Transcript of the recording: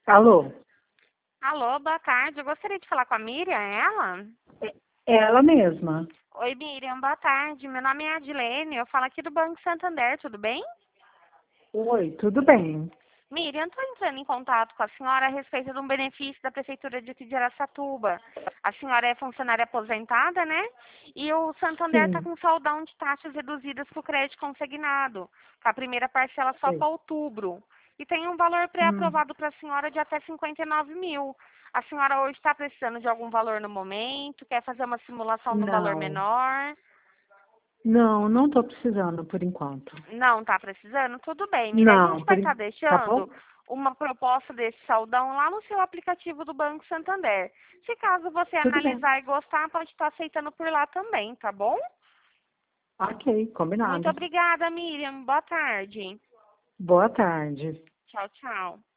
Alô? Alô, boa tarde. Eu gostaria de falar com a Miriam, é ela? Ela mesma. Oi, Miriam, boa tarde. Meu nome é Adilene, eu falo aqui do Banco Santander, tudo bem? Oi, tudo bem? Miriam, estou entrando em contato com a senhora a respeito de um benefício da Prefeitura de aqui de Araçatuba. A senhora é funcionária aposentada, né? E o Santander está Sim, com saldão de taxas reduzidas para o crédito consignado, com a primeira parcela só sei. para outubro. E tem um valor Hum, pré-aprovado para a senhora de até 59 mil. A senhora hoje está precisando de algum valor no momento? Quer fazer uma simulação de um valor não, menor? não estou precisando por enquanto. Não está precisando? Tudo bem, Miriam. A gente Não, vai estar tá deixando bom? uma proposta desse saldão lá no seu aplicativo do Banco Santander. Se caso você Tudo bem. analisar e gostar, pode estar aceitando por lá também, tá bom? Ok, Muito combinado. obrigada, Miriam. Boa tarde. Boa tarde. Tchau, tchau.